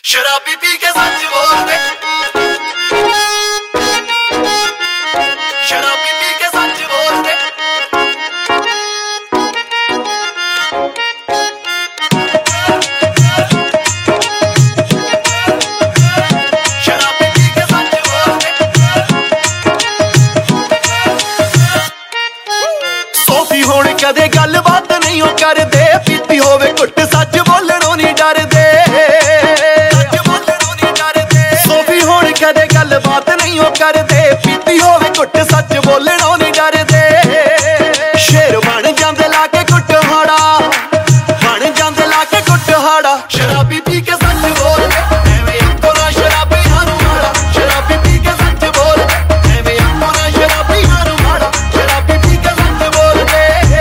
शराबी पी के सच बोलते, शराबी पी के सच बोलते, शराबी पी के सच बोलते। सोफी होण कदे गलबात नहीं हो करदे, पीती होवे घुट सच बोलणों नहीं डरदे। कदे गलबात नहीं हो करदे, पीती होवे घुट सच बोलणों नहीं डरदे। शेर बन जांदे लाके कुटहाड़ा, बन जांदे लाके कुटहाड़ा। शराबी पी के सच बोलदे, एवें आखो ना शराबियां नूं माड़ा। शराबी पी के सच बोलदे, एवें आखो ना शराबियां नूं माड़ा। शराबी पी के सच बोलदे।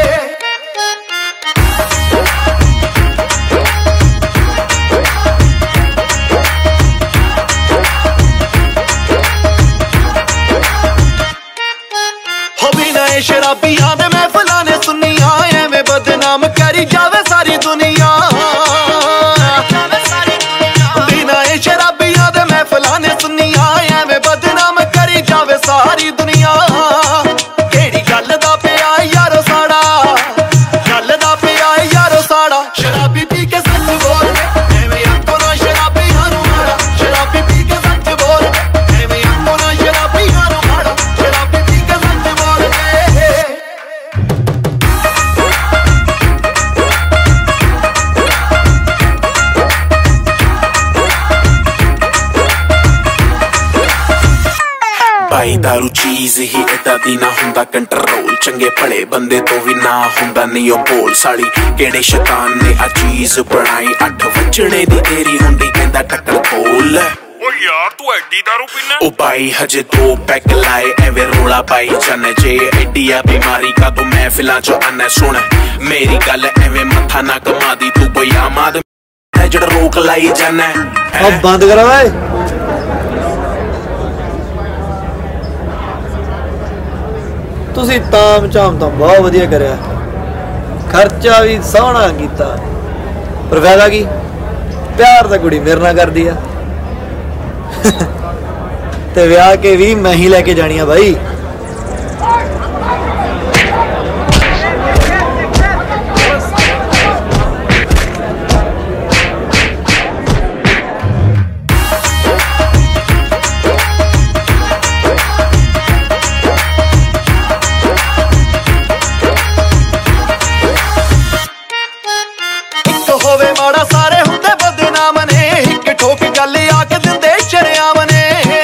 शराबियां दे महफिलां ने सुनिया, एवें बदनाम करी जावे सारी दुनिया। बिना शराबियां दे महफिलां ने सुनिया, एवें बदनाम करी जावे सारी दुनिया। केड़ी गल दा पिया यारो साड़ा, गल दा पिया यारो साड़ा। शराबी पी के सच बोलदे, एवें आखो ना शराबियां नूं माड़ा। शराबी पी के सच बोलदे, एवें आखो ना शराबियां नूं माड़ा। शराबी पी के सच बोलदे। भाई दारू चीज ही इदा दी ना हुंदा कंट्रोल, चंगे भले बंदे तो भी ना हुंदा नहीं ओ बोल। साली केड़े शैतान ने आ चीज बनाई, 8 वजणे दी देरी हुंदी कहंदा टक्कर खोल। ओ यार तू एडी दारू पीना? ओ भाई हजे 2 पैक लाए, एवें रोला पाई जाने जे। एडी आ बीमारी का तू महफिलां चो आना। सुन मेरी गल, एवें मथा ना कमा दी तू कोई आमाद है जड़ा रोक लाई जाना। अब बंद करा वे। ਤੁਸੀਂ ਤਾਮ ਝਾਮ ਤਾਂ ਬਹੁਤ ਵਧੀਆ ਕਰਿਆ, ਖਰਚਾ ਵੀ ਸੋਹਣਾ ਕੀਤਾ, ਪਰ ਫਾਇਦਾ ਕੀ? ਪਿਆਰ ਤਾਂ ਕੁੜੀ ਮੇਰੇ ਨਾਲ ਕਰਦੀ ਆ ਤੇ ਵਿਆਹ ਕੇ ਵੀ ਮੈਂ ਹੀ ਲੈ ਕੇ ਜਾਣੀ ਆ ਬਾਈ। होवे माड़ा सारे हुंदे बदनाम ने, हिक ठोक गल आख दिंदे शरियाम ने।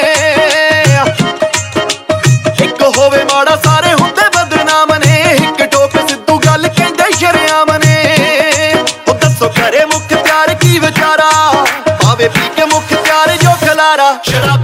हिक होवे माड़ा सारे हुंदे बदनाम ने, हिक ठोक सिद्धू गल कहंदे शरियाम ने। ओ दसो करे मुख्तियार की विचारा, पावे पी के मुख्तियार जो खलारा। शराब